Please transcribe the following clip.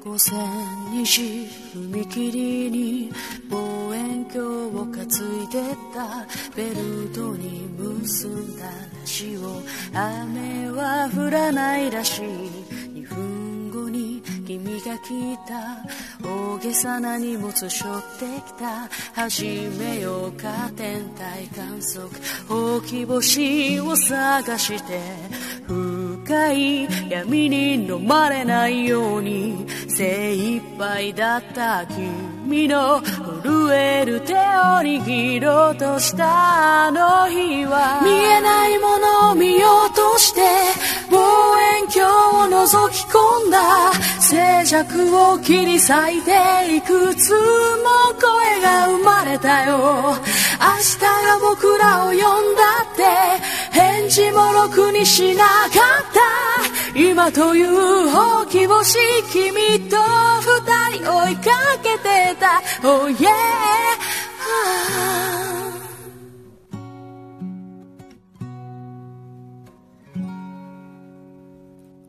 午前2時踏切に望遠鏡を担いでたベルトに結んだラジオ雨は降らないらしい2分後に君が来た大げさな荷物背負ってきた始めようか天体観測ほうき星を探して深い闇に飲まれないように精一杯だった君の震える手を握ろうとしたあの日は見えないものを見ようとして望遠鏡を覗き込んだ静寂を切り裂いていくつも声が生まれたよ明日が僕らを呼んだって返事もろくにしなかった今というほうき星君と二人追いかけてた Oh yeah